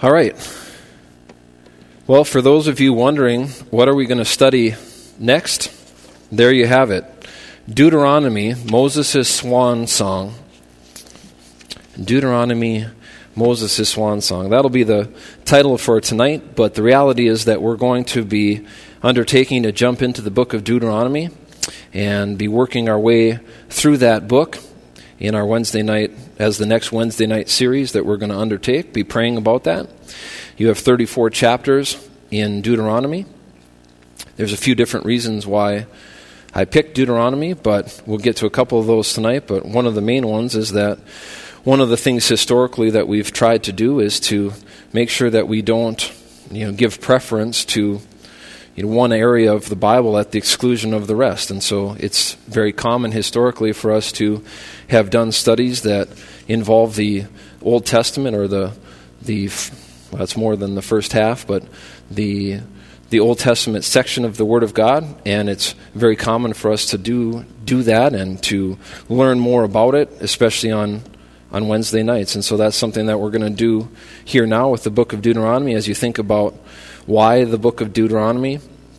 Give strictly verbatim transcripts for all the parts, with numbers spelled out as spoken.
All right. Well, for those of you wondering, what are we going to study next? There you have it. Deuteronomy, Moses' swan song. Deuteronomy, Moses' swan song. That'll be the title for tonight, but the reality is that we're going to be undertaking to jump into the book of Deuteronomy and be working our way through that book in our Wednesday night, as the next Wednesday night series that we're going to undertake. Be praying about that. You have thirty-four chapters in Deuteronomy. There's a few different reasons why I picked Deuteronomy, but we'll get to a couple of those tonight. But one of the main ones is that one of the things historically that we've tried to do is to make sure that we don't, you know, give preference to you know, one area of the Bible at the exclusion of the rest. And so it's very common historically for us to have done studies that involve the Old Testament or the, the well, that's more than the first half, but the the Old Testament section of the Word of God, and it's very common for us to do do that and to learn more about it, especially on on Wednesday nights. And so that's something that we're going to do here now with the book of Deuteronomy. As you think about why the book of Deuteronomy,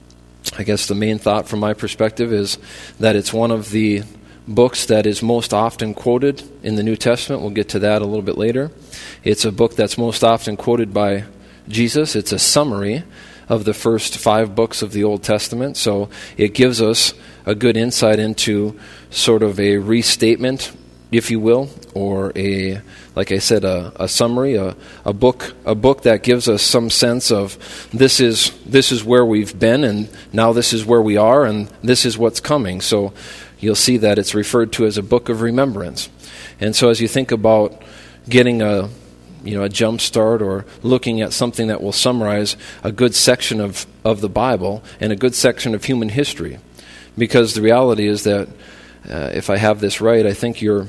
I guess the main thought from my perspective is that it's one of the books that is most often quoted in the New Testament. We'll get to that a little bit later. It's a book that's most often quoted by Jesus. It's a summary of the first five books of the Old Testament. So it gives us a good insight into sort of a restatement, if you will, or a, like I said, a, a summary, a, a book, a book that gives us some sense of this is this is where we've been, and now this is where we are, and this is what's coming. So you'll see that it's referred to as a book of remembrance. And so as you think about getting a you know a jump start or looking at something that will summarize a good section of, of the Bible and a good section of human history, because the reality is that uh, if I have this right, I think you're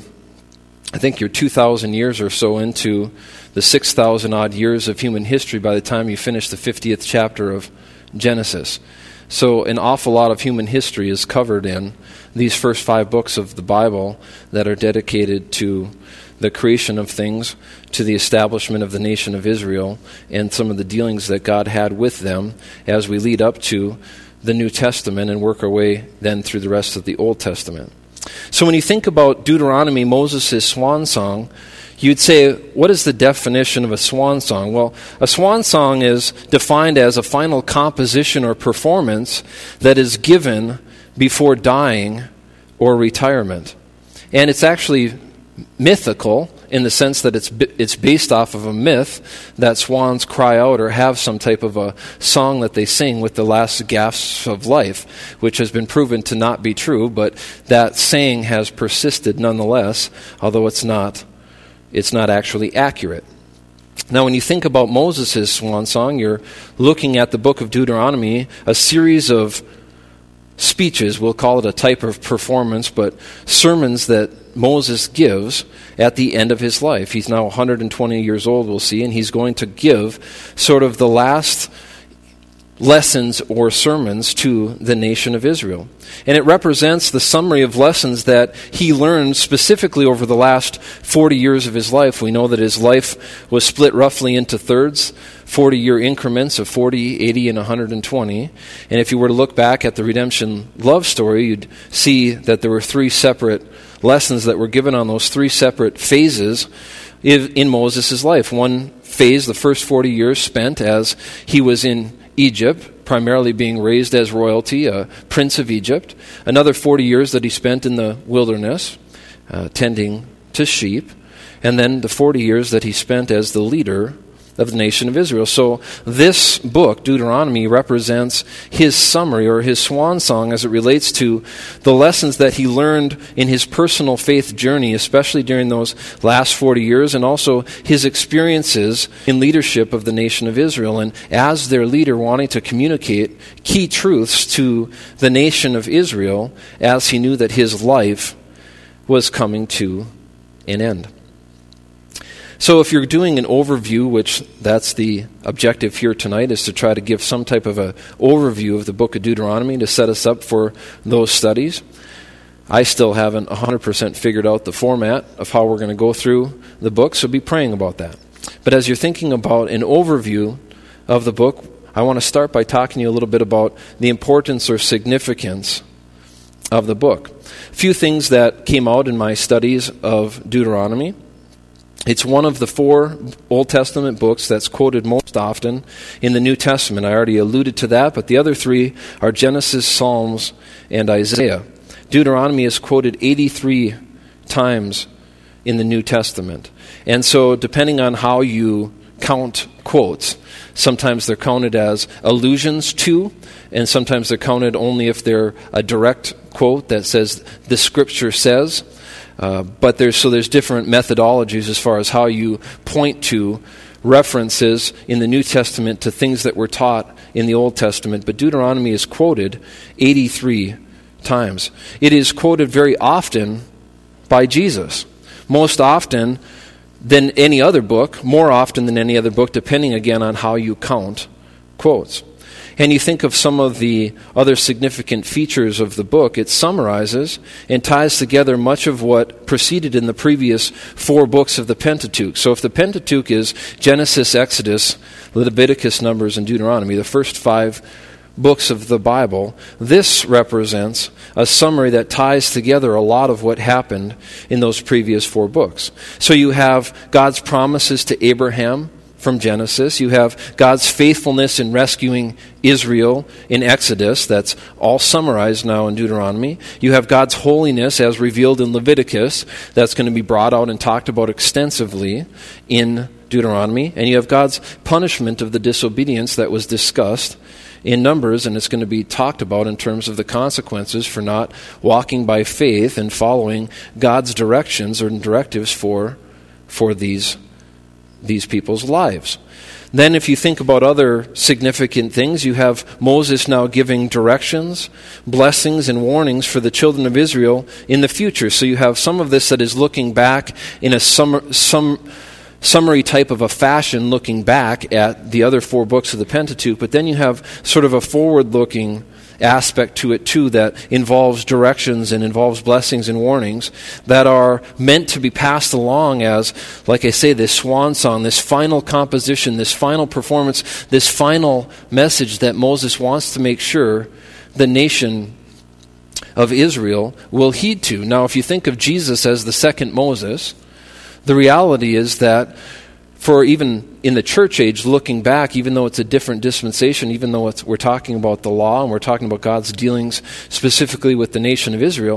I think you're two thousand years or so into the six thousand odd years of human history by the time you finish the fiftieth chapter of Genesis. So an awful lot of human history is covered in these first five books of the Bible that are dedicated to the creation of things, to the establishment of the nation of Israel, and some of the dealings that God had with them as we lead up to the New Testament and work our way then through the rest of the Old Testament. So when you think about Deuteronomy, Moses' swan song, you'd say, what is the definition of a swan song? Well, a swan song is defined as a final composition or performance that is given before dying or retirement. And it's actually mythical in the sense that it's it's based off of a myth that swans cry out or have some type of a song that they sing with the last gasps of life, which has been proven to not be true, but that saying has persisted nonetheless, although it's not it's not actually accurate. Now, when you think about Moses' swan song, you're looking at the book of Deuteronomy, a series of speeches, we'll call it a type of performance, but sermons that Moses gives at the end of his life. He's now one hundred twenty years old, we'll see, and he's going to give sort of the last lessons or sermons to the nation of Israel. And it represents the summary of lessons that he learned specifically over the last forty years of his life. We know that his life was split roughly into thirds, forty-year increments of forty, eighty, and one hundred twenty. And if you were to look back at the redemption love story, you'd see that there were three separate lessons that were given on those three separate phases in Moses' life. One phase, the first forty years spent as he was in Egypt, primarily being raised as royalty, a prince of Egypt. Another forty years that he spent in the wilderness, uh, tending to sheep. And then the forty years that he spent as the leader of the nation of Israel. So this book, Deuteronomy, represents his summary or his swan song as it relates to the lessons that he learned in his personal faith journey, especially during those last forty years, and also his experiences in leadership of the nation of Israel. And as their leader, wanting to communicate key truths to the nation of Israel as he knew that his life was coming to an end. So if you're doing an overview, which that's the objective here tonight, is to try to give some type of an overview of the book of Deuteronomy to set us up for those studies. I still haven't one hundred percent figured out the format of how we're going to go through the book, so be praying about that. But as you're thinking about an overview of the book, I want to start by talking to you a little bit about the importance or significance of the book. A few things that came out in my studies of Deuteronomy. It's one of the four Old Testament books that's quoted most often in the New Testament. I already alluded to that, but the other three are Genesis, Psalms, and Isaiah. Deuteronomy is quoted eighty-three times in the New Testament. And so depending on how you count quotes, sometimes they're counted as allusions to, and sometimes they're counted only if they're a direct quote that says, the Scripture says. Uh, but there's so there's different methodologies as far as how you point to references in the New Testament to things that were taught in the Old Testament. But Deuteronomy is quoted eighty-three times. It is quoted very often by Jesus. Most often than any other book, more often than any other book, depending again on how you count quotes. And you think of some of the other significant features of the book, it summarizes and ties together much of what preceded in the previous four books of the Pentateuch. So if the Pentateuch is Genesis, Exodus, Leviticus, Numbers, and Deuteronomy, the first five books of the Bible, this represents a summary that ties together a lot of what happened in those previous four books. So you have God's promises to Abraham from Genesis. You have God's faithfulness in rescuing Israel in Exodus. That's all summarized now in Deuteronomy. You have God's holiness as revealed in Leviticus. That's going to be brought out and talked about extensively in Deuteronomy. And you have God's punishment of the disobedience that was discussed in Numbers, and it's going to be talked about in terms of the consequences for not walking by faith and following God's directions or directives for, for these these people's lives. Then if you think about other significant things, you have Moses now giving directions, blessings, and warnings for the children of Israel in the future. So you have some of this that is looking back in a sum, some, summary type of a fashion, looking back at the other four books of the Pentateuch, but then you have sort of a forward-looking aspect to it too that involves directions and involves blessings and warnings that are meant to be passed along as, like I say, this swan song, this final composition, this final performance, this final message that Moses wants to make sure the nation of Israel will heed to. Now, if you think of Jesus as the second Moses, the reality is that for even in the church age, looking back, even though it's a different dispensation, even though it's, we're talking about the law and we're talking about God's dealings specifically with the nation of Israel,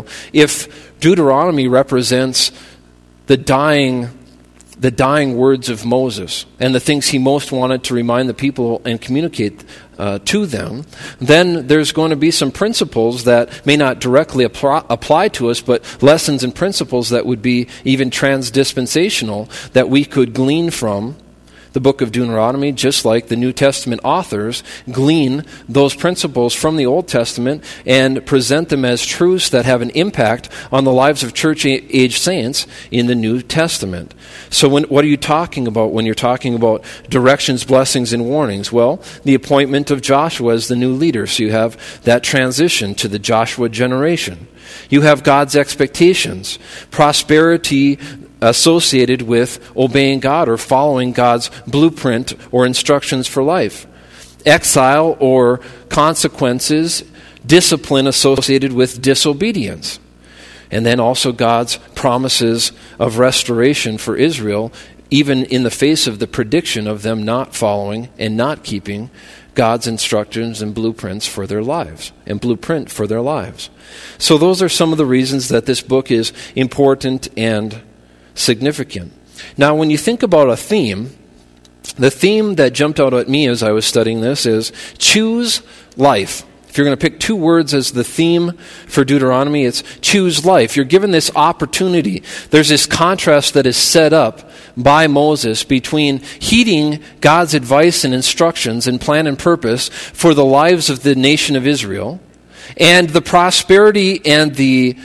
if Deuteronomy represents the dying the dying words of Moses and the things he most wanted to remind the people and communicate uh, to them, then there's going to be some principles that may not directly apply, apply to us, but lessons and principles that would be even transdispensational that we could glean from the book of Deuteronomy, just like the New Testament authors glean those principles from the Old Testament and present them as truths that have an impact on the lives of church-age saints in the New Testament. So when, what are you talking about when you're talking about directions, blessings, and warnings? Well, the appointment of Joshua as the new leader. So you have that transition to the Joshua generation. You have God's expectations, prosperity associated with obeying God or following God's blueprint or instructions for life. Exile or consequences, discipline associated with disobedience. And then also God's promises of restoration for Israel, even in the face of the prediction of them not following and not keeping God's instructions and blueprints for their lives, and blueprint for their lives. So those are some of the reasons that this book is important and significant. Now, when you think about a theme, the theme that jumped out at me as I was studying this is choose life. If you're going to pick two words as the theme for Deuteronomy, it's choose life. You're given this opportunity. There's this contrast that is set up by Moses between heeding God's advice and instructions and plan and purpose for the lives of the nation of Israel and the prosperity and the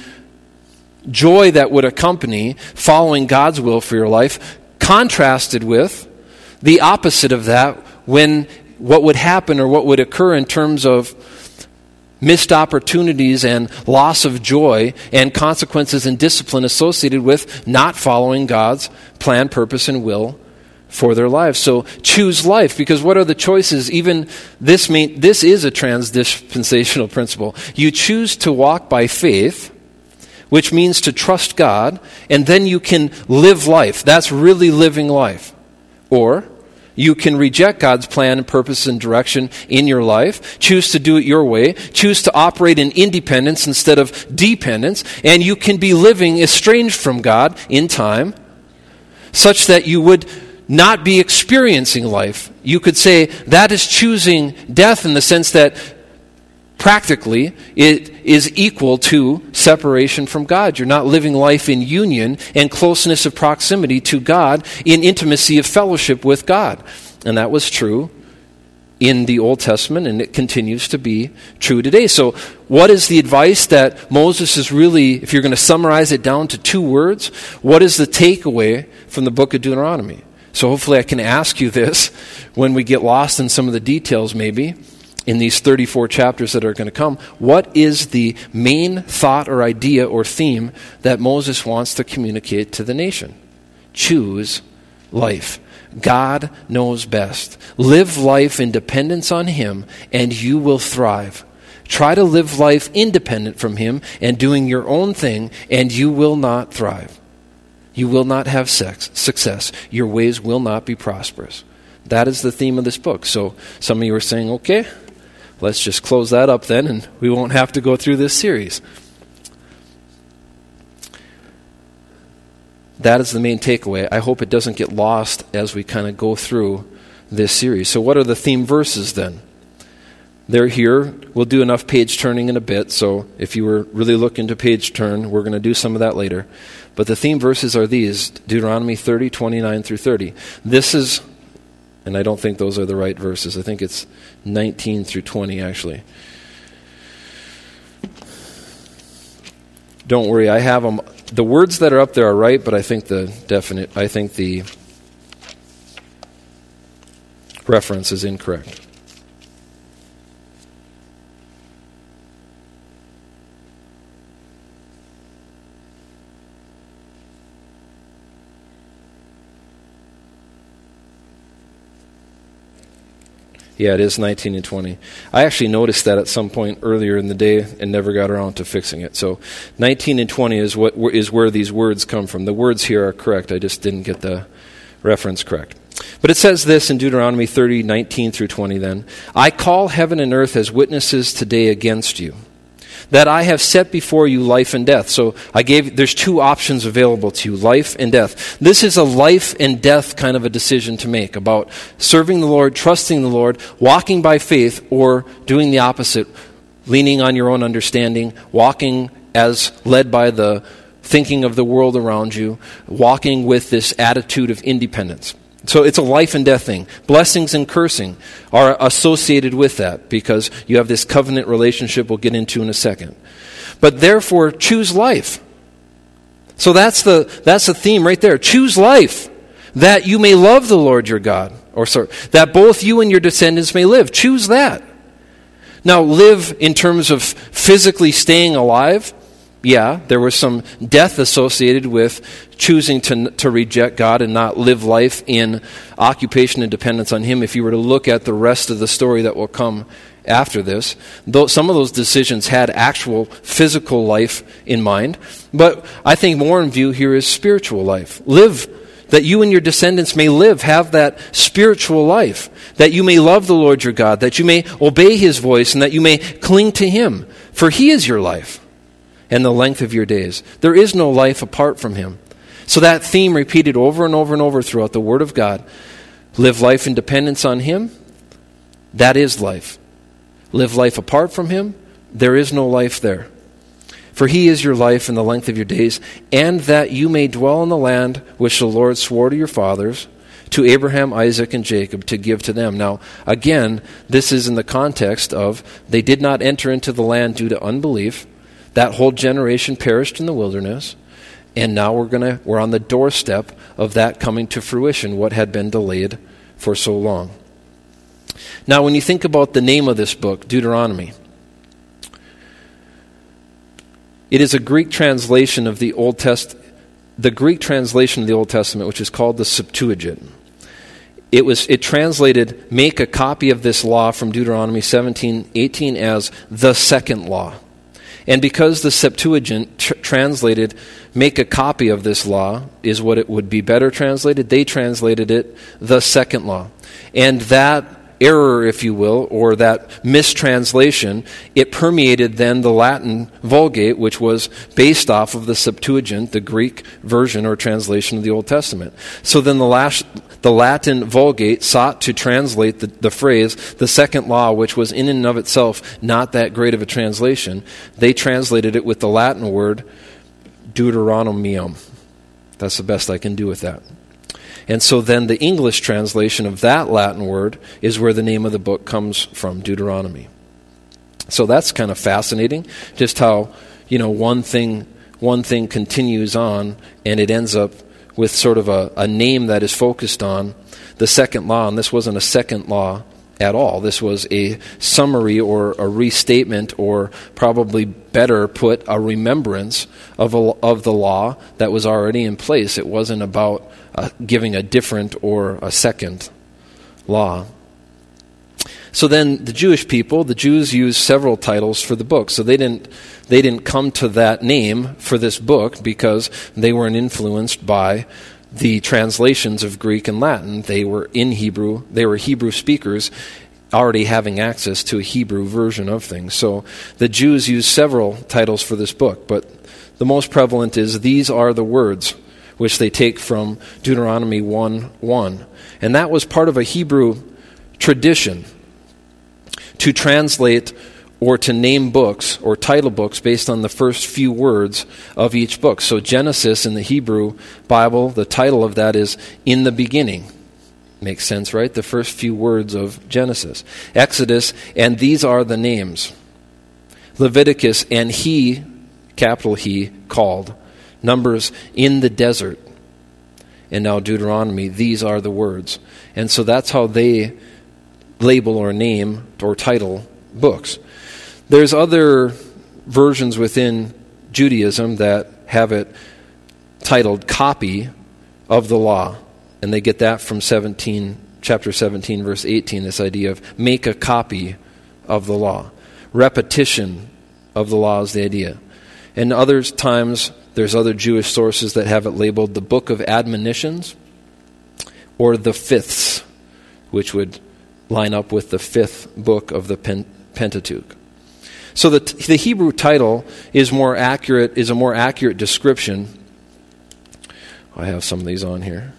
joy that would accompany following God's will for your life, contrasted with the opposite of that when what would happen or what would occur in terms of missed opportunities and loss of joy and consequences and discipline associated with not following God's plan, purpose, and will for their lives. So choose life, because what are the choices? Even this mean, this is a transdispensational principle. You choose to walk by faith, which means to trust God, and then you can live life. That's really living life. Or you can reject God's plan and purpose and direction in your life, choose to do it your way, choose to operate in independence instead of dependence, and you can be living estranged from God in time, such that you would not be experiencing life. You could say that is choosing death, in the sense that practically it is equal to separation from God. You're not living life in union and closeness of proximity to God, in intimacy of fellowship with God. And that was true in the Old Testament, and it continues to be true today. So what is the advice that Moses is really, if you're going to summarize it down to two words, what is the takeaway from the book of Deuteronomy? So hopefully I can ask you this when we get lost in some of the details, maybe, in these thirty-four chapters that are going to come. What is the main thought or idea or theme that Moses wants to communicate to the nation? Choose life. God knows best. Live life in dependence on Him, and you will thrive. Try to live life independent from Him and doing your own thing, and you will not thrive. You will not have sex, success. Your ways will not be prosperous. That is the theme of this book. So some of you are saying, okay, let's just close that up then, and we won't have to go through this series. That is the main takeaway. I hope it doesn't get lost as we kind of go through this series. So what are the theme verses then? They're here. We'll do enough page turning in a bit, so if you were really looking to page turn, we're going to do some of that later. But the theme verses are these: Deuteronomy thirty, twenty-nine through thirty. This is, and I don't think those are the right verses. I think it's nineteen through twenty, actually. Don't worry, I have them. The words that are up there are right, but I think the definite, I think the reference is incorrect. Yeah, it is nineteen and twenty. I actually noticed that at some point earlier in the day and never got around to fixing it. So nineteen and twenty is what is where these words come from. The words here are correct. I just didn't get the reference correct. But it says this in Deuteronomy thirty, nineteen through twenty then: I call heaven and earth as witnesses today against you, that I have set before you life and death. So I gave, there's two options available to you, life and death. This is a life and death kind of a decision to make about serving the Lord, trusting the Lord, walking by faith, or doing the opposite, leaning on your own understanding, walking as led by the thinking of the world around you, walking with this attitude of independence. So it's a life and death thing. Blessings and cursing are associated with that because you have this covenant relationship we'll get into in a second. But therefore, choose life. So that's the that's the theme right there. Choose life, that you may love the Lord your God. Or sorry, that both you and your descendants may live. Choose that. Now, live in terms of physically staying alive. Yeah, there was some death associated with choosing to to reject God and not live life in occupation and dependence on Him. If you were to look at the rest of the story that will come after this, though some of those decisions had actual physical life in mind. But I think more in view here is spiritual life. Live, that you and your descendants may live, have that spiritual life, that you may love the Lord your God, that you may obey His voice, and that you may cling to Him, for He is your life and the length of your days. There is no life apart from Him. So that theme repeated over and over and over throughout the Word of God. Live life in dependence on Him. That is life. Live life apart from Him. There is no life there. For He is your life and the length of your days, and that you may dwell in the land which the Lord swore to your fathers, to Abraham, Isaac, and Jacob, to give to them. Now, again, this is in the context of they did not enter into the land due to unbelief. That whole generation perished in the wilderness, and now we're gonna we're on the doorstep of that coming to fruition, what had been delayed for so long. Now, when you think about the name of this book, Deuteronomy, it is a Greek translation of the Old Test, the Greek translation of the Old Testament, which is called the Septuagint. it was it translated, make a copy of this law from Deuteronomy seventeen eighteen as the second law. And because the Septuagint tr- translated, make a copy of this law, is what it would be better translated, they translated it, the second law. And that error, if you will, or that mistranslation, it permeated then the Latin Vulgate, which was based off of the Septuagint, the Greek version or translation of the Old Testament. So then the, last, the Latin Vulgate sought to translate the, the phrase, the second law, which was in and of itself not that great of a translation. They translated it with the Latin word Deuteronomium. That's the best I can do with that. And so then the English translation of that Latin word is where the name of the book comes from, Deuteronomy. So that's kind of fascinating, just how, you know, one thing one thing continues on and it ends up with sort of a, a name that is focused on the second law. And this wasn't a second law at all. This was a summary or a restatement, or probably better put, a remembrance of, a, of the law that was already in place. It wasn't about Uh, giving a different or a second law. So then the Jewish people, the Jews used several titles for the book. So they didn't they didn't come to that name for this book because they weren't influenced by the translations of Greek and Latin. They were in Hebrew. They were Hebrew speakers already having access to a Hebrew version of things. So the Jews used several titles for this book, but the most prevalent is, these are the words, which they take from Deuteronomy one one. And that was part of a Hebrew tradition to translate or to name books or title books based on the first few words of each book. So Genesis in the Hebrew Bible, the title of that is In the Beginning. Makes sense, right? The first few words of Genesis. Exodus, and these are the names. Leviticus, and he, capital He, called. Numbers, in the desert. And now Deuteronomy, these are the words. And so that's how they label or name or title books. There's other versions within Judaism that have it titled copy of the law. And they get that from seventeen, chapter seventeen, verse eighteen, this idea of make a copy of the law. Repetition of the law is the idea. And other times, there's other Jewish sources that have it labeled the Book of Admonitions or the Fifths, which would line up with the fifth book of the Pentateuch. So the, the Hebrew title is more accurate, is a more accurate description. I have some of these on here.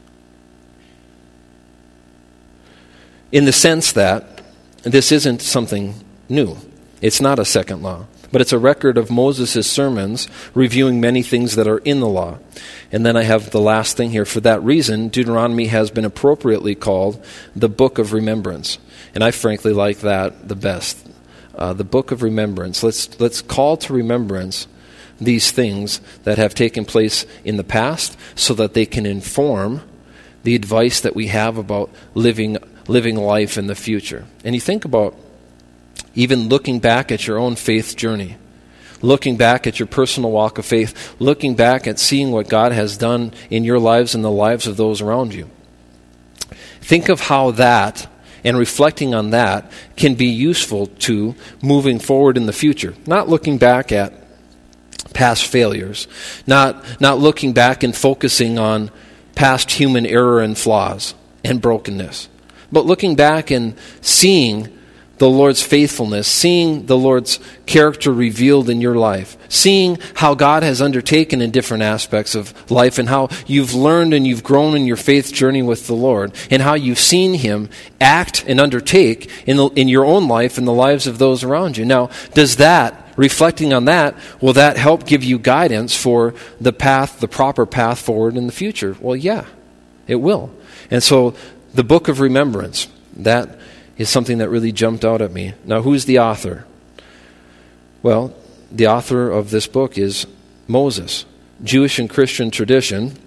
In the sense that this isn't something new. It's not a second law. But it's a record of Moses' sermons reviewing many things that are in the law. And then I have the last thing here. For that reason, Deuteronomy has been appropriately called the Book of Remembrance. And I frankly like that the best. Uh, the Book of Remembrance. Let's, let's call to remembrance these things that have taken place in the past so that they can inform the advice that we have about living, living life in the future. And you think about even looking back at your own faith journey, looking back at your personal walk of faith, looking back at seeing what God has done in your lives and the lives of those around you. Think of how that, and reflecting on that, can be useful to moving forward in the future. Not looking back at past failures, not, not looking back and focusing on past human error and flaws and brokenness, but looking back and seeing the Lord's faithfulness, seeing the Lord's character revealed in your life, seeing how God has undertaken in different aspects of life and how you've learned and you've grown in your faith journey with the Lord, and how you've seen Him act and undertake in, the, in your own life and the lives of those around you. Now, does that, reflecting on that, will that help give you guidance for the path, the proper path forward in the future? Well, yeah, it will. And so the Book of Remembrance, that is something that really jumped out at me. Now, who's the author? Well, the author of this book is Moses. Jewish and Christian tradition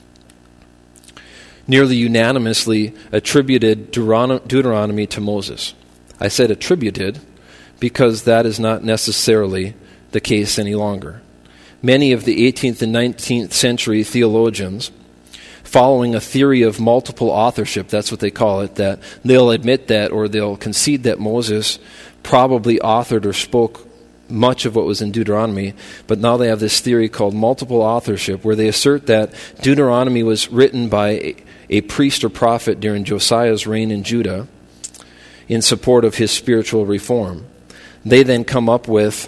nearly unanimously attributed Deuteronomy to Moses. I said attributed because that is not necessarily the case any longer. Many of the eighteenth and nineteenth century theologians following a theory of multiple authorship. That's what they call it, that they'll admit that, or they'll concede that Moses probably authored or spoke much of what was in Deuteronomy, but now they have this theory called multiple authorship, where they assert that Deuteronomy was written by a, a priest or prophet during Josiah's reign in Judah in support of his spiritual reform. They then come up with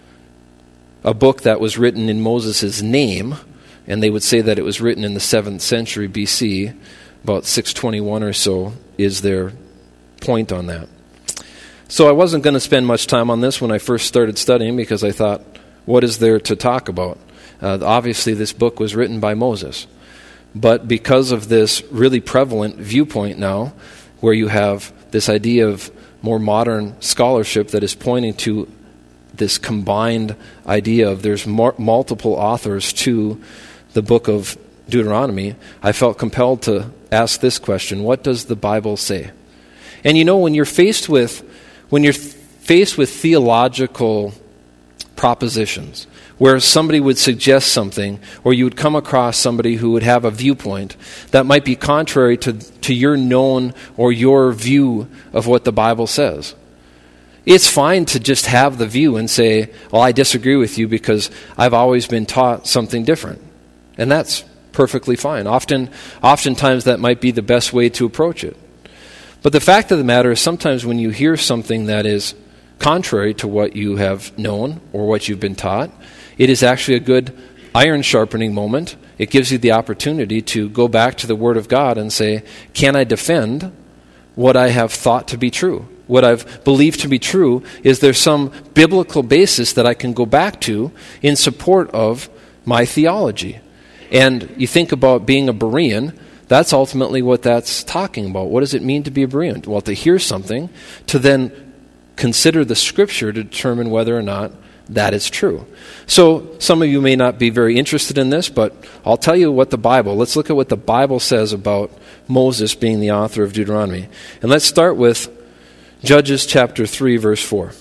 a book that was written in Moses' name, and they would say that it was written in the seventh century B C, about six twenty-one or so is their point on that. So I wasn't going to spend much time on this when I first started studying, because I thought, what is there to talk about? Uh, obviously, this book was written by Moses. But because of this really prevalent viewpoint now, where you have this idea of more modern scholarship that is pointing to this combined idea of there's more, multiple authors to the book of Deuteronomy, I felt compelled to ask this question: what does the Bible say? And you know, when you're faced with when you're faced with theological propositions, where somebody would suggest something, or you would come across somebody who would have a viewpoint that might be contrary to, to your known or your view of what the Bible says, it's fine to just have the view and say, well, I disagree with you because I've always been taught something different. And that's perfectly fine. Often, oftentimes that might be the best way to approach it. But the fact of the matter is, sometimes when you hear something that is contrary to what you have known or what you've been taught, it is actually a good iron sharpening moment. It gives you the opportunity to go back to the Word of God and say, can I defend what I have thought to be true? What I've believed to be true, is there some biblical basis that I can go back to in support of my theology? And you think about being a Berean, that's ultimately what that's talking about. What does it mean to be a Berean? Well, to hear something, to then consider the Scripture to determine whether or not that is true. So some of you may not be very interested in this, but I'll tell you what the Bible, let's look at what the Bible says about Moses being the author of Deuteronomy. And let's start with Judges chapter three, verse four.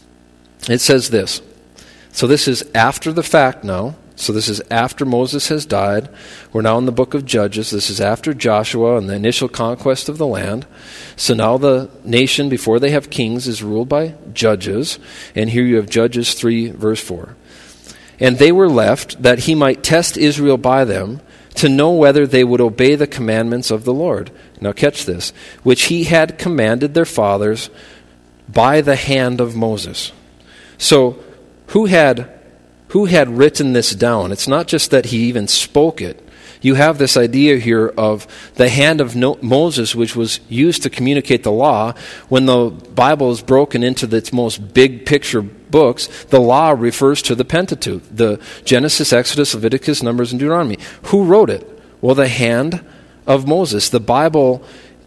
It says this. So this is after the fact now. So this is after Moses has died. We're now in the book of Judges. This is after Joshua and the initial conquest of the land. So now the nation, before they have kings, is ruled by judges. And here you have Judges three, verse four. And they were left that he might test Israel by them, to know whether they would obey the commandments of the Lord. Now catch this. Which he had commanded their fathers by the hand of Moses. So who had who had written this down? It's not just that he even spoke it. You have this idea here of the hand of no- Moses, which was used to communicate the law. When the Bible is broken into its most big picture books, the law refers to the Pentateuch, the Genesis, Exodus, Leviticus, Numbers, and Deuteronomy. Who wrote it? Well, the hand of Moses. The Bible,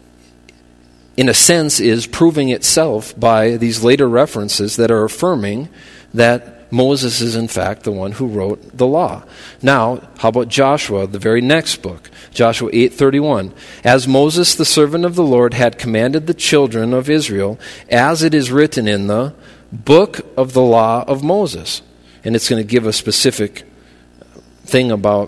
in a sense, is proving itself by these later references that are affirming that Moses is in fact the one who wrote the law. Now, how about Joshua, the very next book? Joshua eight thirty-one. As Moses, the servant of the Lord, had commanded the children of Israel, as it is written in the book of the law of Moses. And it's going to give a specific thing about,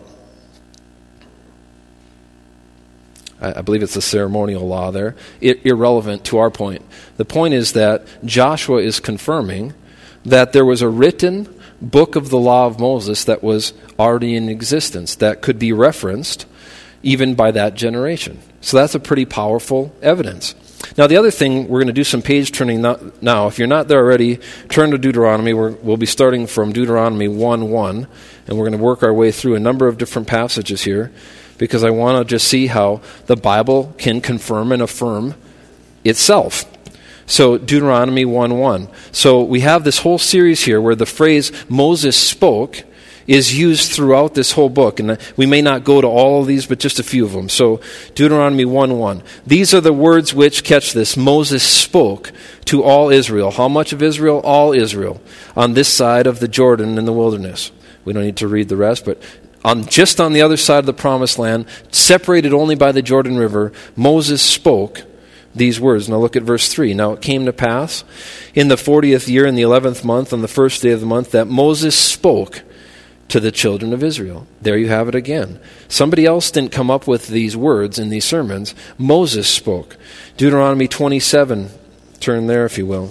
I believe it's the ceremonial law there, I- irrelevant to our point. The point is that Joshua is confirming that there was a written book of the law of Moses that was already in existence, that could be referenced even by that generation. So that's a pretty powerful evidence. Now the other thing, we're going to do some page turning now. If you're not there already, turn to Deuteronomy. We're, we'll be starting from Deuteronomy one one, and we're going to work our way through a number of different passages here, because I want to just see how the Bible can confirm and affirm itself. So Deuteronomy one one. So we have this whole series here where the phrase Moses spoke is used throughout this whole book. And we may not go to all of these, but just a few of them. So Deuteronomy one one. These are the words which, catch this, Moses spoke to all Israel. How much of Israel? All Israel. On this side of the Jordan in the wilderness. We don't need to read the rest, but on just on the other side of the promised land, separated only by the Jordan River, Moses spoke these words. Now look at verse three. Now it came to pass in the fortieth year, in the eleventh month, on the first day of the month, that Moses spoke to the children of Israel. There you have it again. Somebody else didn't come up with these words in these sermons. Moses spoke. Deuteronomy twenty-seven, turn there if you will.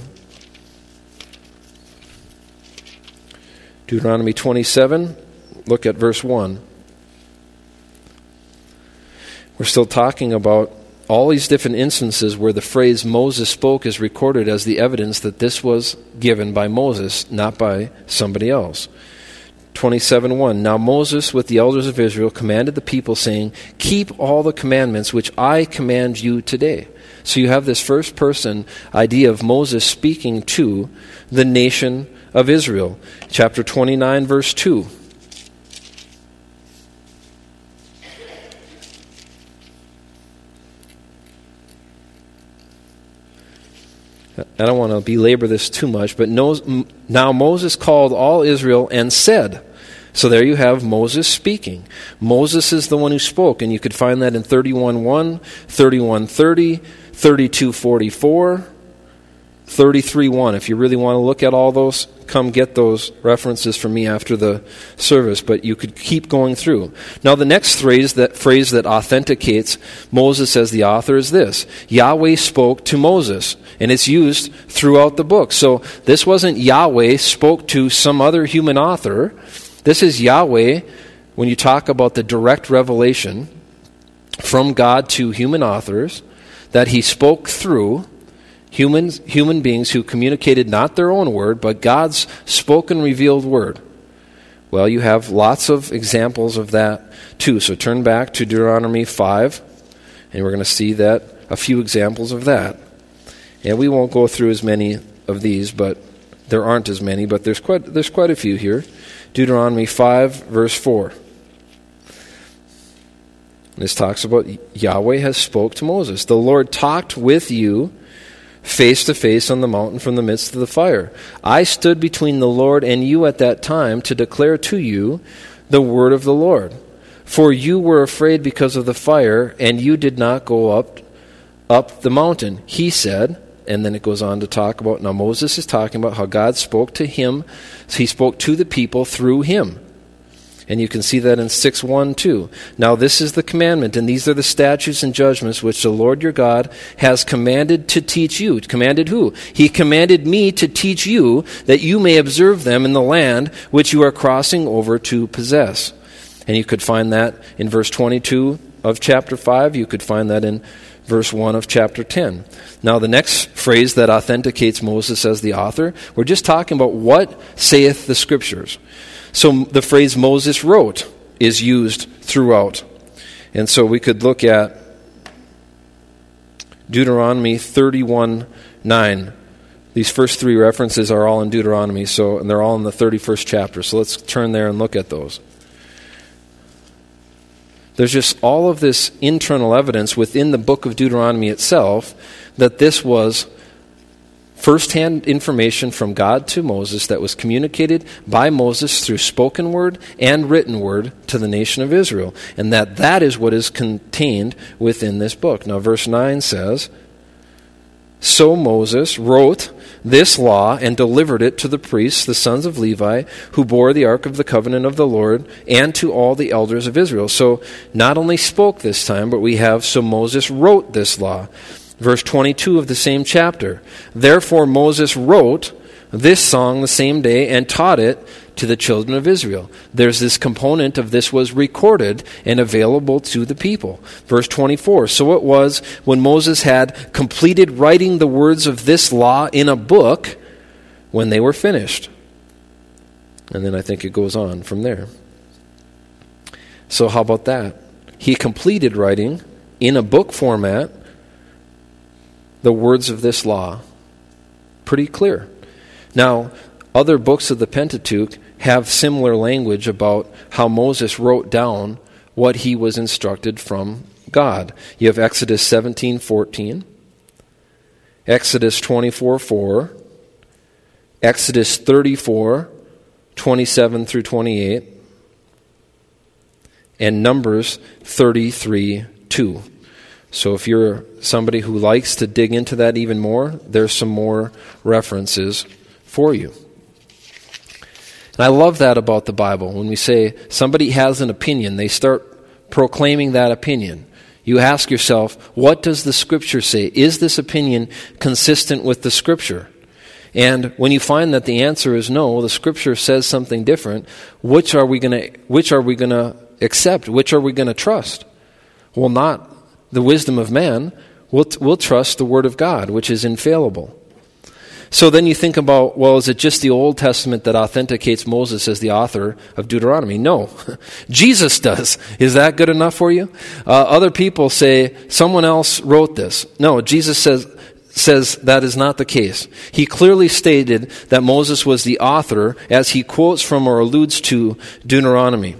Deuteronomy twenty-seven, look at verse one. We're still talking about all these different instances where the phrase Moses spoke is recorded as the evidence that this was given by Moses, not by somebody else. twenty-seven one, Now Moses with the elders of Israel commanded the people, saying, Keep all the commandments which I command you today. So you have this first person idea of Moses speaking to the nation of Israel. Chapter twenty-nine, verse two. I don't want to belabor this too much, but now Moses called all Israel and said. So there you have Moses speaking. Moses is the one who spoke, and you could find that in thirty-one one, thirty-one thirty, thirty-two forty-four, thirty-three one. If you really want to look at all those, come get those references from me after the service, but you could keep going through. Now the next phrase that phrase that authenticates Moses as the author is this: Yahweh spoke to Moses, and it's used throughout the book. So this wasn't Yahweh spoke to some other human author. This is Yahweh, when you talk about the direct revelation from God to human authors, that he spoke through Humans, human beings who communicated not their own word, but God's spoken, revealed word. Well, you have lots of examples of that too. So turn back to Deuteronomy five, and we're going to see that a few examples of that. And we won't go through as many of these, but there aren't as many, but there's quite there's quite a few here. Deuteronomy five, verse four. This talks about Yahweh has spoke to Moses. The Lord talked with you face to face on the mountain from the midst of the fire. I stood between the Lord and you at that time to declare to you the word of the Lord. For you were afraid because of the fire, and you did not go up up the mountain. He said, and then it goes on to talk about, now Moses is talking about how God spoke to him. He spoke to the people through him. And you can see that in six one too. Now this is the commandment, and these are the statutes and judgments which the Lord your God has commanded to teach you. Commanded who? He commanded me to teach you, that you may observe them in the land which you are crossing over to possess. And you could find that in verse twenty-two of chapter five. You could find that in verse one of chapter ten. Now the next phrase that authenticates Moses as the author, we're just talking about what saith the Scriptures. So the phrase Moses wrote is used throughout. And so we could look at Deuteronomy thirty-one nine. These first three references are all in Deuteronomy, so and they're all in the thirty-first chapter. So let's turn there and look at those. There's just all of this internal evidence within the book of Deuteronomy itself that this was first-hand information from God to Moses that was communicated by Moses through spoken word and written word to the nation of Israel, and that that is what is contained within this book. Now verse nine says, So Moses wrote this law and delivered it to the priests, the sons of Levi, who bore the ark of the covenant of the Lord, and to all the elders of Israel. So not only spoke this time, but we have, so Moses wrote this law. Verse twenty-two of the same chapter. Therefore Moses wrote this song the same day and taught it to the children of Israel. There's this component of this was recorded and available to the people. Verse twenty-four. So it was when Moses had completed writing the words of this law in a book when they were finished. And then I think it goes on from there. So how about that? He completed writing in a book format the words of this law. Pretty clear. Now, other books of the Pentateuch have similar language about how Moses wrote down what he was instructed from God. You have Exodus seventeen fourteen, Exodus twenty-four four, Exodus thirty-four twenty-seven through twenty-eight, and Numbers thirty-three two. So if you're somebody who likes to dig into that even more, there's some more references for you. And I love that about the Bible. When we say somebody has an opinion, they start proclaiming that opinion. You ask yourself, what does the Scripture say? Is this opinion consistent with the Scripture? And when you find that the answer is no, the Scripture says something different, which are we going to which are we going to accept? Which are we going to trust? Well, not the wisdom of man. We'll, we'll trust the Word of God, which is infallible. So then you think about, well, is it just the Old Testament that authenticates Moses as the author of Deuteronomy? No. Jesus does. Is that good enough for you? Uh, other people say someone else wrote this. No, Jesus says says that is not the case. He clearly stated that Moses was the author as he quotes from or alludes to Deuteronomy.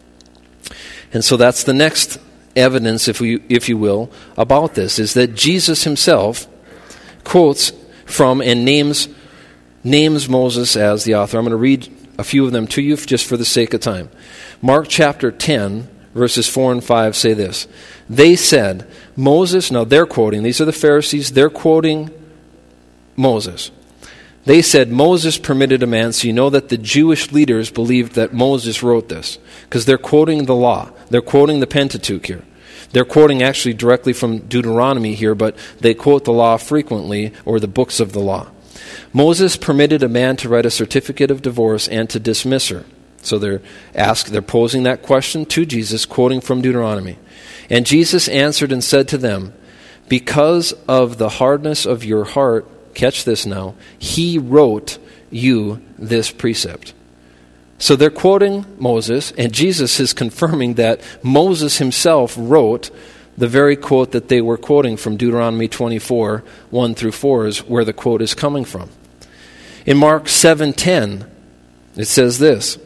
And so that's the next evidence, if we, if you will, about this, is that Jesus himself quotes from and names names Moses as the author. I'm going to read a few of them to you just for the sake of time. Mark chapter ten, verses four and five say this. They said, Moses, now they're quoting, these are the Pharisees, they're quoting Moses. They said, Moses permitted a man, so you know that the Jewish leaders believed that Moses wrote this, because they're quoting the law. They're quoting the Pentateuch here. They're quoting actually directly from Deuteronomy here, but they quote the law frequently, or the books of the law. Moses permitted a man to write a certificate of divorce and to dismiss her. So they're ask, they're posing that question to Jesus, quoting from Deuteronomy. And Jesus answered and said to them, because of the hardness of your heart, catch this now, he wrote you this precept. So they're quoting Moses, and Jesus is confirming that Moses himself wrote the very quote that they were quoting from Deuteronomy twenty-four, one through four is where the quote is coming from. In Mark seven ten, it says this,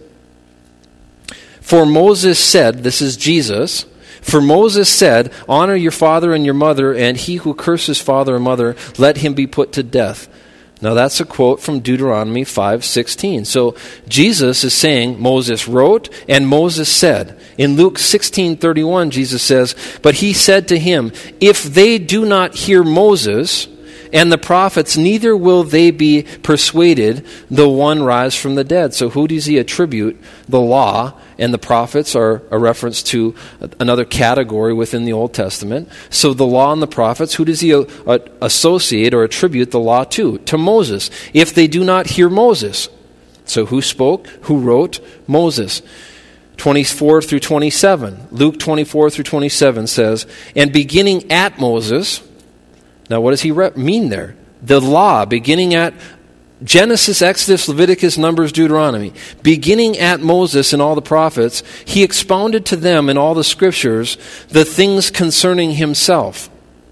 for Moses said, this is Jesus, for Moses said, honor your father and your mother, and he who curses father or mother, let him be put to death. Now that's a quote from Deuteronomy five sixteen. So Jesus is saying Moses wrote and Moses said. In Luke sixteen thirty-one, Jesus says, but he said to him, if they do not hear Moses and the prophets, neither will they be persuaded, though one rise from the dead. So who does he attribute the law and the prophets are a reference to another category within the Old Testament. So the law and the prophets, who does he associate or attribute the law to? To Moses. If they do not hear Moses. So who spoke? Who wrote? Moses. twenty-four through twenty-seven. Luke twenty-four through twenty-seven says, and beginning at Moses, now what does he re- mean there? The law, beginning at Genesis, Exodus, Leviticus, Numbers, Deuteronomy. Beginning at Moses and all the prophets, he expounded to them in all the scriptures the things concerning himself.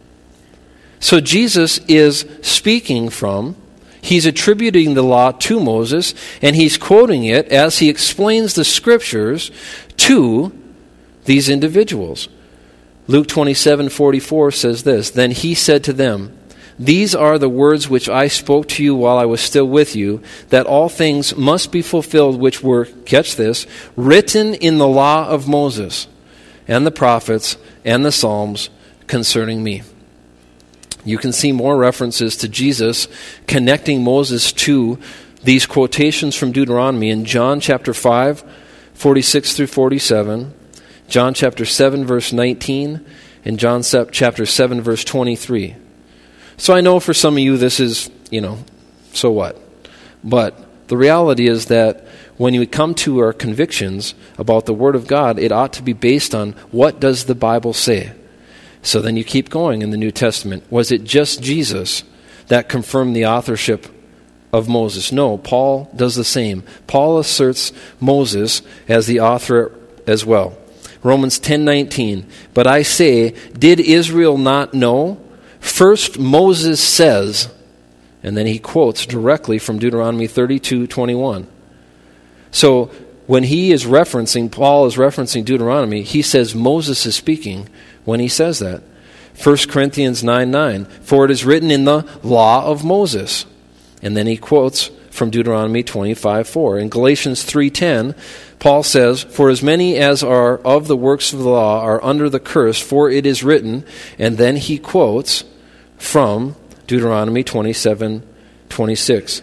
So Jesus is speaking from, he's attributing the law to Moses, and he's quoting it as he explains the scriptures to these individuals. Luke twenty-seven forty-four says this, then he said to them, these are the words which I spoke to you while I was still with you, that all things must be fulfilled which were, catch this, written in the law of Moses and the prophets and the Psalms concerning me. You can see more references to Jesus connecting Moses to these quotations from Deuteronomy in John chapter five, forty-six through forty-seven, John chapter seven, verse nineteen, and John chapter seven, verse twenty-three. So I know for some of you this is, you know, so what? But the reality is that when we come to our convictions about the Word of God, it ought to be based on what does the Bible say? So then you keep going in the New Testament. Was it just Jesus that confirmed the authorship of Moses? No, Paul does the same. Paul asserts Moses as the author as well. Romans ten nineteen, but I say, did Israel not know? First Moses says, and then he quotes directly from Deuteronomy thirty-two twenty-one. So when he is referencing, Paul is referencing Deuteronomy, he says Moses is speaking when he says that. First Corinthians nine nine, for it is written in the law of Moses. And then he quotes from Deuteronomy twenty-five four. In Galatians three ten, Paul says, for as many as are of the works of the law are under the curse, for it is written, and then he quotes from Deuteronomy twenty-seven twenty-six.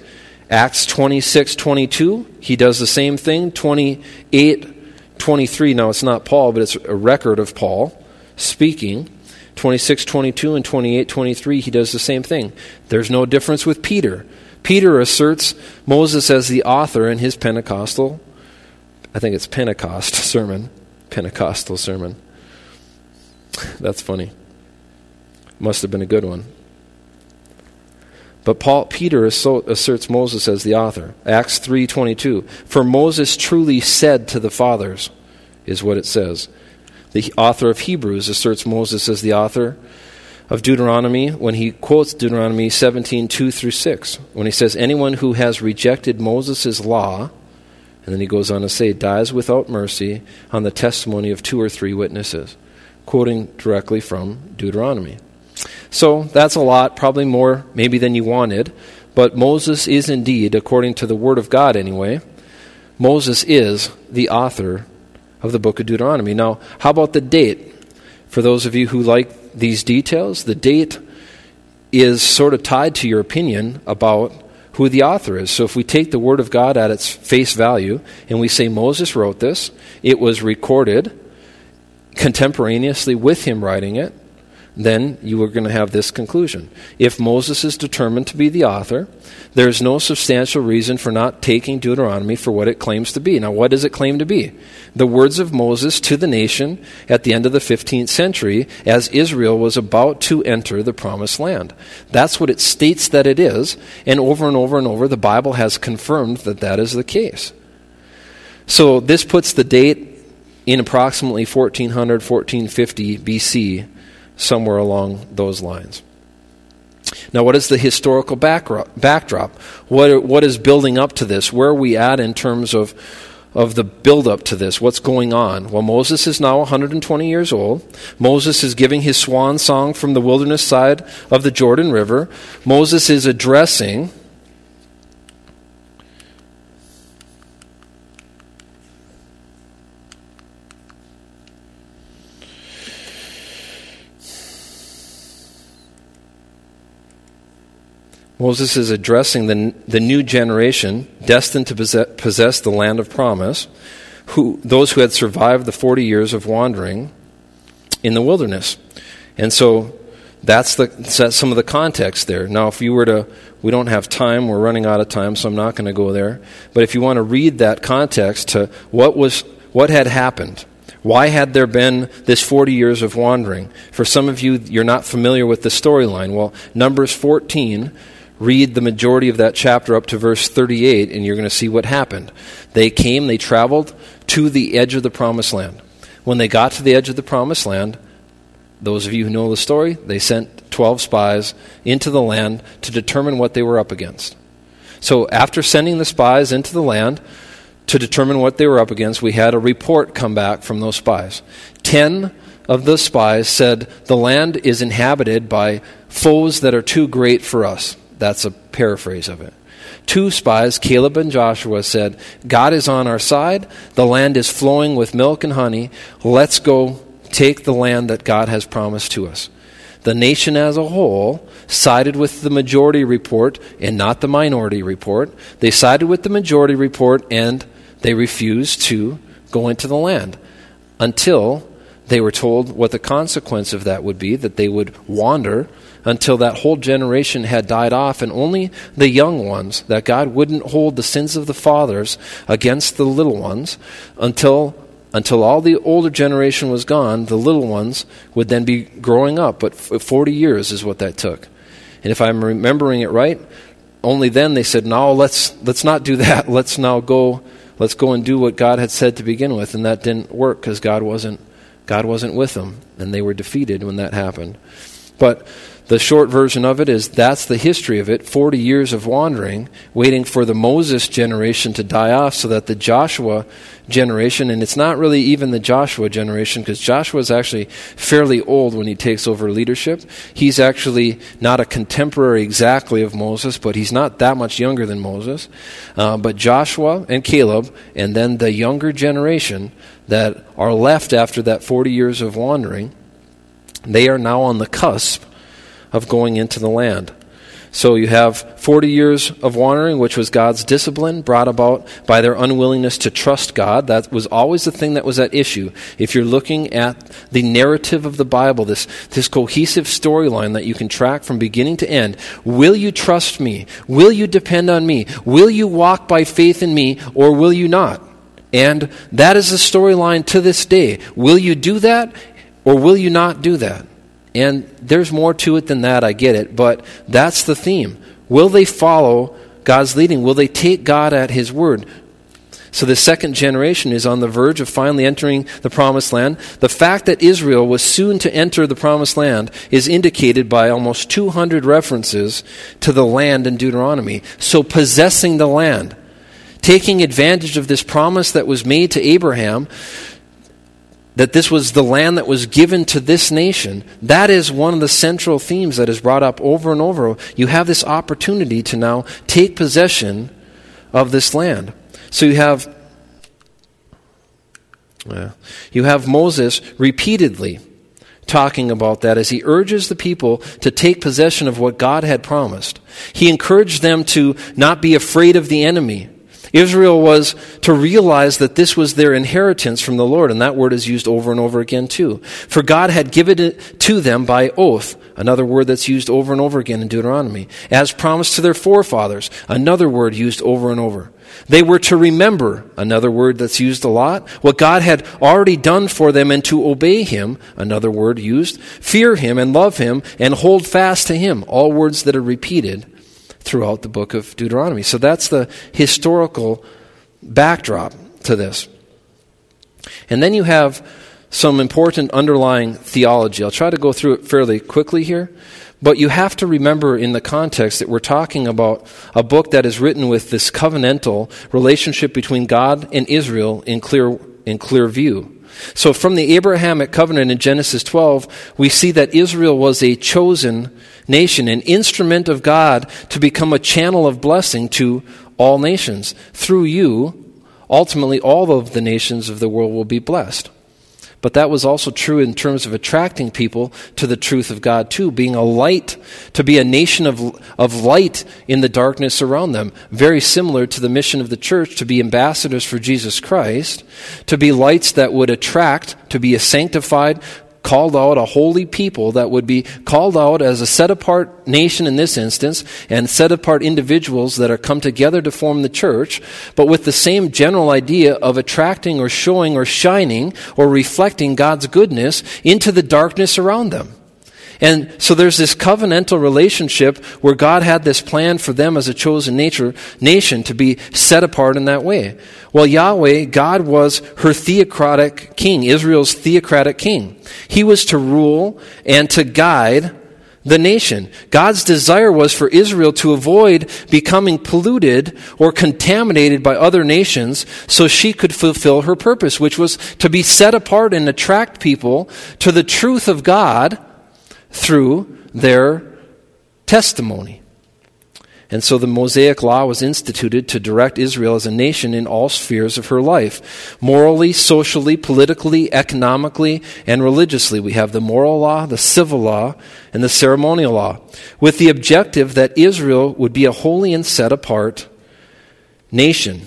Acts twenty-six twenty-two, he does the same thing. twenty-eight twenty-three, now it's not Paul, but it's a record of Paul speaking. twenty-six twenty-two and twenty-eight twenty-three, he does the same thing. There's no difference with Peter. Peter asserts Moses as the author in his Pentecostal, I think it's Pentecost sermon, Pentecostal sermon. That's funny. Must have been a good one. But Paul, Peter asserts Moses as the author. Acts three twenty-two. For Moses truly said to the fathers, is what it says. The author of Hebrews asserts Moses as the author of Deuteronomy when he quotes Deuteronomy seventeen two through six. When he says, anyone who has rejected Moses' law, and then he goes on to say, dies without mercy on the testimony of two or three witnesses. Quoting directly from Deuteronomy. So that's a lot, probably more maybe than you wanted, but Moses is indeed, according to the Word of God anyway, Moses is the author of the book of Deuteronomy. Now, how about the date? For those of you who like these details, the date is sort of tied to your opinion about who the author is. So if we take the Word of God at its face value and we say Moses wrote this, it was recorded contemporaneously with him writing it, then you are going to have this conclusion. If Moses is determined to be the author, there is no substantial reason for not taking Deuteronomy for what it claims to be. Now, what does it claim to be? The words of Moses to the nation at the end of the fifteenth century as Israel was about to enter the promised land. That's what it states that it is, and over and over and over the Bible has confirmed that that is the case. So this puts the date in approximately fourteen hundred, fourteen fifty B C, somewhere along those lines. Now, what is the historical backdrop? What, what is building up to this? Where are we at in terms of, of the build-up to this? What's going on? Well, Moses is now one hundred twenty years old. Moses is giving his swan song from the wilderness side of the Jordan River. Moses is addressing Moses is addressing the, the new generation destined to possess, possess the land of promise, who those who had survived the forty years of wandering in the wilderness. And so that's, the, that's some of the context there. Now, if you were to, we don't have time, we're running out of time, so I'm not going to go there. But if you want to read that context to what was, what had happened, why had there been this forty years of wandering? For some of you, you're not familiar with the storyline. Well, Numbers fourteen, read the majority of that chapter up to verse thirty-eight, and you're going to see what happened. They came, they traveled to the edge of the promised land. When they got to the edge of the promised land, those of you who know the story, they sent twelve spies into the land to determine what they were up against. So after sending the spies into the land to determine what they were up against, we had a report come back from those spies. Ten of the spies said, the land is inhabited by foes that are too great for us. That's a paraphrase of it. Two spies, Caleb and Joshua, said, God is on our side. The land is flowing with milk and honey. Let's go take the land that God has promised to us. The nation as a whole sided with the majority report and not the minority report. They sided with the majority report and they refused to go into the land until they were told what the consequence of that would be, that they would wander until that whole generation had died off, and only the young ones, that God wouldn't hold the sins of the fathers against the little ones, until until all the older generation was gone, the little ones would then be growing up. But forty years is what that took. And if I'm remembering it right, only then they said, no, let's let's not do that. Let's now go, let's go and do what God had said to begin with. And that didn't work because God wasn't God wasn't with them, and they were defeated when that happened. But the short version of it is that's the history of it, forty years of wandering, waiting for the Moses generation to die off so that the Joshua generation, and it's not really even the Joshua generation because Joshua is actually fairly old when he takes over leadership. He's actually not a contemporary exactly of Moses, but he's not that much younger than Moses. Uh, but Joshua and Caleb, and then the younger generation that are left after that forty years of wandering, they are now on the cusp of going into the land. So you have forty years of wandering, which was God's discipline brought about by their unwillingness to trust God. That was always the thing that was at issue. If you're looking at the narrative of the Bible, this, this cohesive storyline that you can track from beginning to end, will you trust me? Will you depend on me? Will you walk by faith in me, or will you not? And that is the storyline to this day. Will you do that, or will you not do that? And there's more to it than that, I get it, but that's the theme. Will they follow God's leading? Will they take God at His word? So the second generation is on the verge of finally entering the promised land. The fact that Israel was soon to enter the promised land is indicated by almost two hundred references to the land in Deuteronomy. So possessing the land, taking advantage of this promise that was made to Abraham, that this was the land that was given to this nation, that is one of the central themes that is brought up over and over. You have this opportunity to now take possession of this land. So you have, well, you have Moses repeatedly talking about that as he urges the people to take possession of what God had promised. He encouraged them to not be afraid of the enemy. Israel was to realize that this was their inheritance from the Lord, and that word is used over and over again too. For God had given it to them by oath, another word that's used over and over again in Deuteronomy, as promised to their forefathers, another word used over and over. They were to remember, another word that's used a lot, what God had already done for them, and to obey Him, another word used, fear Him and love Him and hold fast to Him, all words that are repeated throughout the book of Deuteronomy. So that's the historical backdrop to this. And then you have some important underlying theology. I'll try to go through it fairly quickly here, but you have to remember in the context that we're talking about a book that is written with this covenantal relationship between God and Israel in clear, in clear view. So from the Abrahamic covenant in Genesis twelve, we see that Israel was a chosen nation, an instrument of God to become a channel of blessing to all nations. Through you, ultimately all of the nations of the world will be blessed. But that was also true in terms of attracting people to the truth of God too, being a light, to be a nation of, of light in the darkness around them. Very similar to the mission of the church, to be ambassadors for Jesus Christ, to be lights that would attract, to be a sanctified, called out, a holy people that would be called out as a set-apart nation in this instance, and set-apart individuals that are come together to form the church, but with the same general idea of attracting or showing or shining or reflecting God's goodness into the darkness around them. And so there's this covenantal relationship where God had this plan for them as a chosen nature, nation to be set apart in that way. Well, Yahweh, God was her theocratic king, Israel's theocratic king. He was to rule and to guide the nation. God's desire was for Israel to avoid becoming polluted or contaminated by other nations so she could fulfill her purpose, which was to be set apart and attract people to the truth of God through their testimony. And so the Mosaic Law was instituted to direct Israel as a nation in all spheres of her life. Morally, socially, politically, economically, and religiously. We have the moral law, the civil law, and the ceremonial law, with the objective that Israel would be a holy and set apart nation.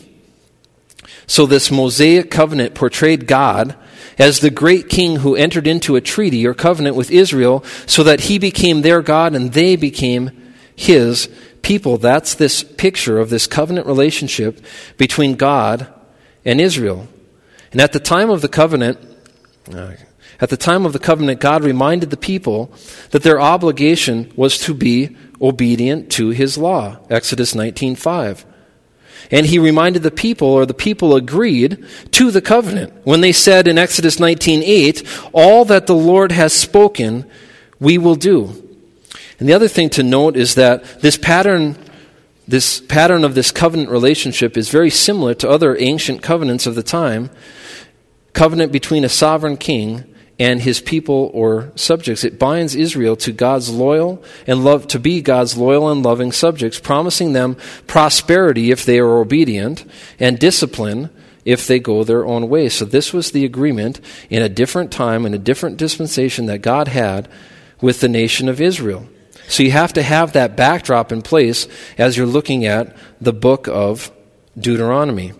So this Mosaic covenant portrayed God as the great king who entered into a treaty or covenant with Israel so that he became their God and they became his people. That's this picture of this covenant relationship between God and Israel. And at the time of the covenant, uh, at the time of the covenant, God reminded the people that their obligation was to be obedient to his law. Exodus nineteen five. And he reminded the people, or the people agreed to the covenant when they said in Exodus nineteen eight, all that the Lord has spoken, we will do. And the other thing to note is that this pattern, this pattern of this covenant relationship is very similar to other ancient covenants of the time. Covenant between a sovereign king and his people or subjects. It binds Israel to God's loyal and love, to be God's loyal and loving subjects, promising them prosperity if they are obedient and discipline if they go their own way. So this was the agreement in a different time, in a different dispensation that God had with the nation of Israel. So you have to have that backdrop in place as you're looking at the book of Deuteronomy.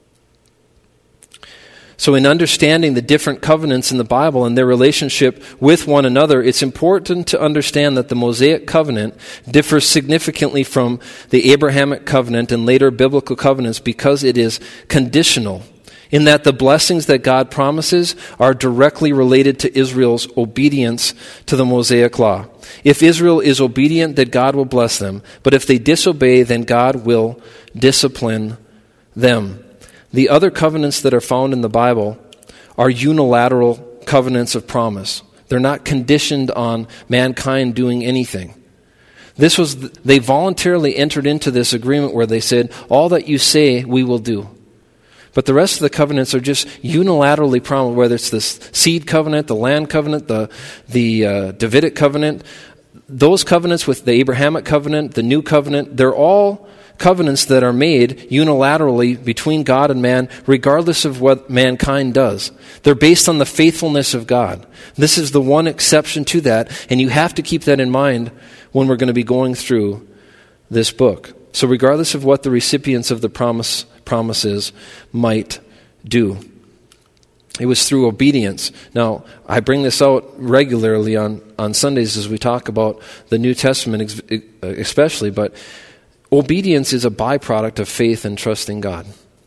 So in understanding the different covenants in the Bible and their relationship with one another, it's important to understand that the Mosaic covenant differs significantly from the Abrahamic covenant and later biblical covenants because it is conditional, in that the blessings that God promises are directly related to Israel's obedience to the Mosaic law. If Israel is obedient, then God will bless them. But if they disobey, then God will discipline them. The other covenants that are found in the Bible are unilateral covenants of promise. They're not conditioned on mankind doing anything. This was, they voluntarily entered into this agreement where they said, all that you say, we will do. But the rest of the covenants are just unilaterally promised, whether it's the seed covenant, the land covenant, the, the uh, Davidic covenant. Those covenants with the Abrahamic covenant, the new covenant, they're all covenants that are made unilaterally between God and man, regardless of what mankind does. They're based on the faithfulness of God. This is the one exception to that, and you have to keep that in mind when we're going to be going through this book. So regardless of what the recipients of the promise promises might do, it was through obedience. Now, I bring this out regularly on, on Sundays as we talk about the New Testament especially, but obedience is a byproduct of faith and trusting God.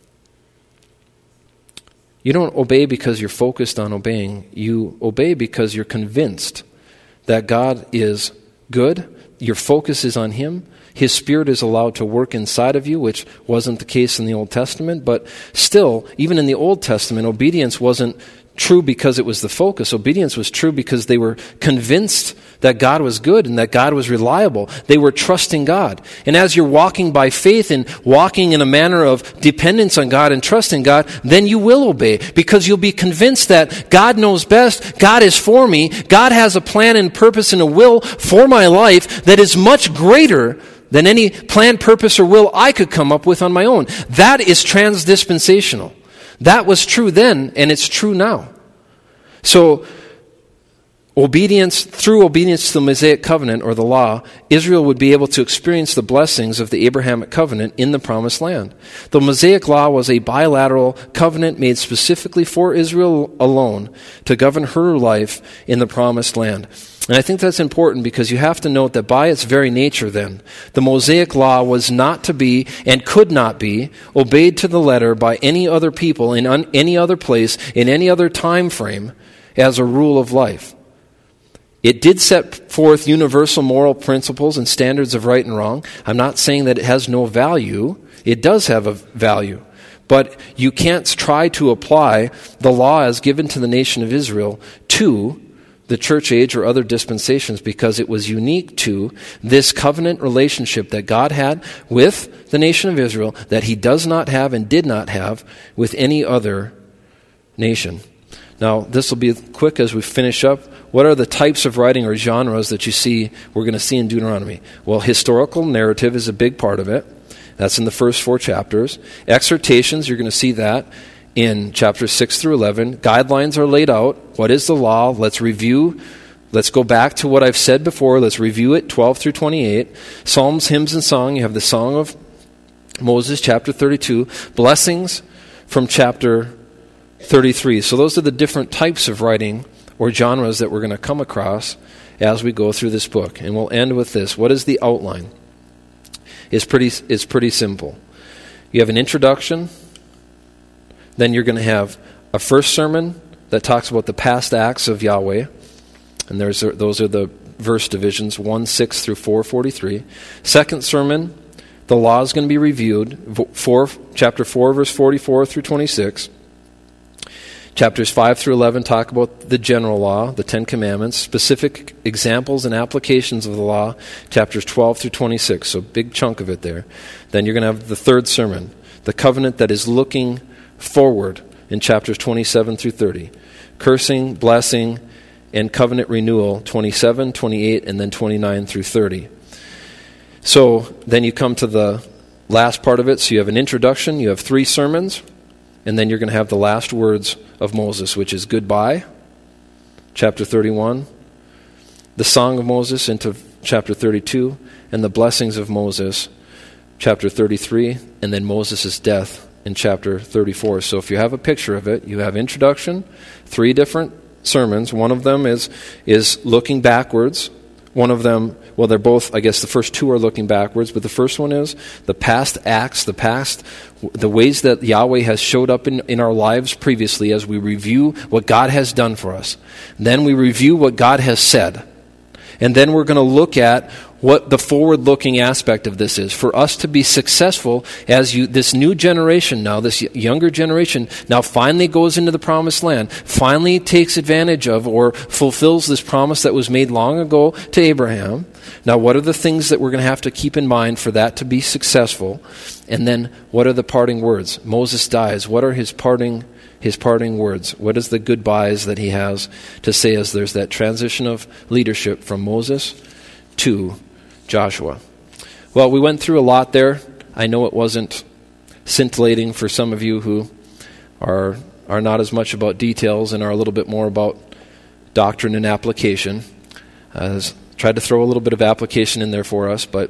You don't obey because you're focused on obeying. You obey because you're convinced that God is good. Your focus is on Him. His Spirit is allowed to work inside of you, which wasn't the case in the Old Testament. But still, even in the Old Testament, obedience wasn't true because it was the focus. Obedience was true because they were convinced that God was good and that God was reliable. They were trusting God. And as you're walking by faith and walking in a manner of dependence on God and trusting God, then you will obey because you'll be convinced that God knows best. God is for me. God has a plan and purpose and a will for my life that is much greater than any plan, purpose, or will I could come up with on my own. That is transdispensational. That was true then, and it's true now. So, obedience, through obedience to the Mosaic covenant or the law, Israel would be able to experience the blessings of the Abrahamic covenant in the promised land. The Mosaic law was a bilateral covenant made specifically for Israel alone to govern her life in the promised land. And I think that's important because you have to note that by its very nature then, the Mosaic law was not to be and could not be obeyed to the letter by any other people in un- any other place, in any other time frame as a rule of life. It did set forth universal moral principles and standards of right and wrong. I'm not saying that it has no value. It does have a value. But you can't try to apply the law as given to the nation of Israel to the church age or other dispensations because it was unique to this covenant relationship that God had with the nation of Israel that He does not have and did not have with any other nation. Now, this will be quick as we finish up. What are the types of writing or genres that you see, we're going to see in Deuteronomy? Well, historical narrative is a big part of it. That's in the first four chapters. Exhortations, you're going to see that in chapters six through eleven. Guidelines are laid out. What is the law? Let's review. Let's go back to what I've said before. Let's review it, twelve through twenty-eight. Psalms, hymns, and song. You have the Song of Moses, chapter thirty-two. Blessings from chapter thirty-three. So those are the different types of writing or genres that we're going to come across as we go through this book. And we'll end with this. What is the outline? It's pretty, it's pretty simple. You have an introduction. Then you're going to have a first sermon that talks about the past acts of Yahweh. And there's those are the verse divisions, one, six through four, forty-three. Second sermon, the law is going to be reviewed, four, chapter four, verse forty-four through twenty-six. Chapters five through eleven talk about the general law, the Ten Commandments, specific examples and applications of the law, chapters twelve through twenty-six, so big chunk of it there. Then you're going to have the third sermon, the covenant that is looking forward in chapters twenty-seven through thirty. Cursing, blessing, and covenant renewal, twenty-seven, twenty-eight, and then twenty-nine through thirty. So then you come to the last part of it. So you have an introduction, you have three sermons, and then you're going to have the last words of Moses, which is goodbye, chapter thirty-one. The Song of Moses into chapter thirty-two, and the blessings of Moses, chapter thirty-three, and then Moses' death in chapter thirty-four. So if you have a picture of it, you have introduction, three different sermons. One of them is is looking backwards. One of them, well, they're both, I guess the first two are looking backwards, but the first one is the past acts, the past, the ways that Yahweh has showed up in, in our lives previously as we review what God has done for us. Then we review what God has said. And then we're going to look at what the forward-looking aspect of this is. For us to be successful as you, this new generation now, this younger generation, now finally goes into the promised land, finally takes advantage of or fulfills this promise that was made long ago to Abraham. Now, what are the things that we're going to have to keep in mind for that to be successful? And then, what are the parting words? Moses dies. What are his parting his parting words? What is the goodbyes that he has to say as there's that transition of leadership from Moses to Joshua? Well, we went through a lot there. I know it wasn't scintillating for some of you who are are not as much about details and are a little bit more about doctrine and application. I tried to throw a little bit of application in there for us, but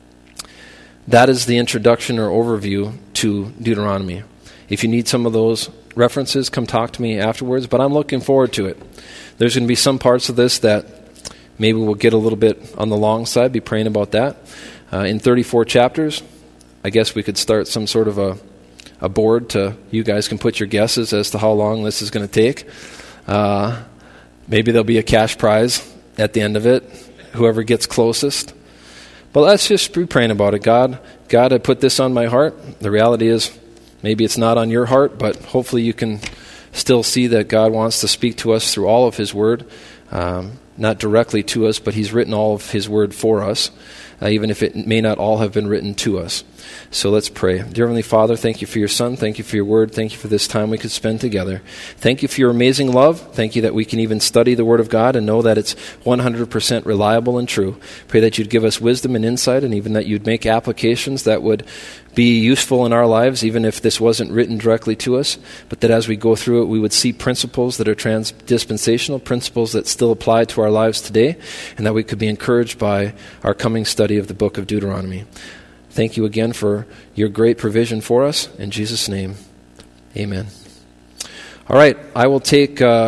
that is the introduction or overview to Deuteronomy. If you need some of those references, come talk to me afterwards, but I'm looking forward to it. There's going to be some parts of this that maybe we'll get a little bit on the long side, be praying about that. Uh, in thirty-four chapters, I guess we could start some sort of a, a board to, you guys can put your guesses as to how long this is going to take. Uh, maybe there'll be a cash prize at the end of it, whoever gets closest. But let's just be praying about it. God, God, I put this on my heart. The reality is, maybe it's not on your heart, but hopefully you can still see that God wants to speak to us through all of His Word. Um, not directly to us, but He's written all of His Word for us, uh, even if it may not all have been written to us. So let's pray. Dear Heavenly Father, thank you for your Son. Thank you for your Word. Thank you for this time we could spend together. Thank you for your amazing love. Thank you that we can even study the Word of God and know that it's one hundred percent reliable and true. Pray that you'd give us wisdom and insight, and even that you'd make applications that would be useful in our lives, even if this wasn't written directly to us, but that as we go through it, we would see principles that are trans-dispensational, principles that still apply to our lives today, and that we could be encouraged by our coming study of the book of Deuteronomy. Thank you again for your great provision for us. In Jesus' name, amen. All right, I will take... Uh